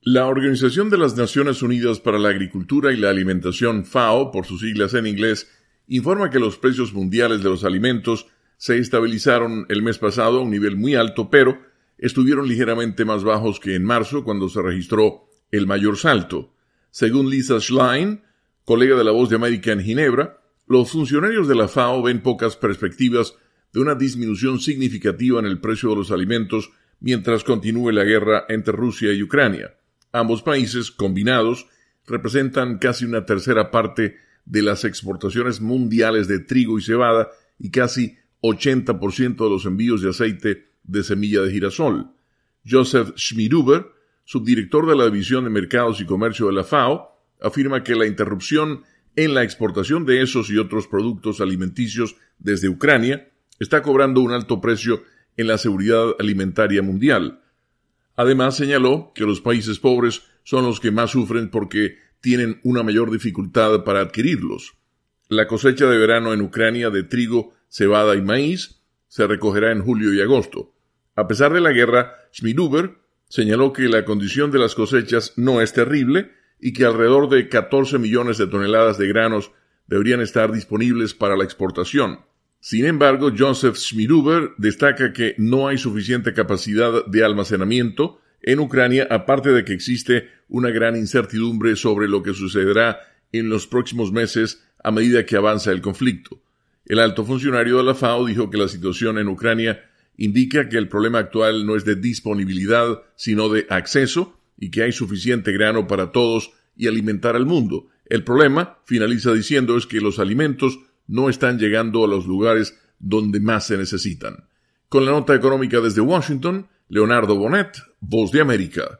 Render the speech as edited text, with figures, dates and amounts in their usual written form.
La Organización de las Naciones Unidas para la Agricultura y la Alimentación, FAO, por sus siglas en inglés, informa que los precios mundiales de los alimentos se estabilizaron el mes pasado a un nivel muy alto, pero estuvieron ligeramente más bajos que en marzo, cuando se registró el mayor salto. Según Lisa Schlein, colega de La Voz de América en Ginebra, los funcionarios de la FAO ven pocas perspectivas de una disminución significativa en el precio de los alimentos mientras continúe la guerra entre Rusia y Ucrania. Ambos países, combinados, representan casi una tercera parte de las exportaciones mundiales de trigo y cebada y casi 80% de los envíos de aceite de semilla de girasol. Joseph Schmidhuber, subdirector de la División de Mercados y Comercio de la FAO, afirma que la interrupción en la exportación de esos y otros productos alimenticios desde Ucrania está cobrando un alto precio en la seguridad alimentaria mundial. Además, señaló que los países pobres son los que más sufren porque tienen una mayor dificultad para adquirirlos. La cosecha de verano en Ucrania de trigo, cebada y maíz se recogerá en julio y agosto. A pesar de la guerra, Schmidhuber señaló que la condición de las cosechas no es terrible y que alrededor de 14 millones de toneladas de granos deberían estar disponibles para la exportación. Sin embargo, Joseph Schmidhuber destaca que no hay suficiente capacidad de almacenamiento en Ucrania, aparte de que existe una gran incertidumbre sobre lo que sucederá en los próximos meses a medida que avanza el conflicto. El alto funcionario de la FAO dijo que la situación en Ucrania indica que el problema actual no es de disponibilidad, sino de acceso, y que hay suficiente grano para todos y alimentar al mundo. El problema, finaliza diciendo, es que los alimentos no están llegando a los lugares donde más se necesitan. Con la nota económica desde Washington, Leonardo Bonet, Voz de América.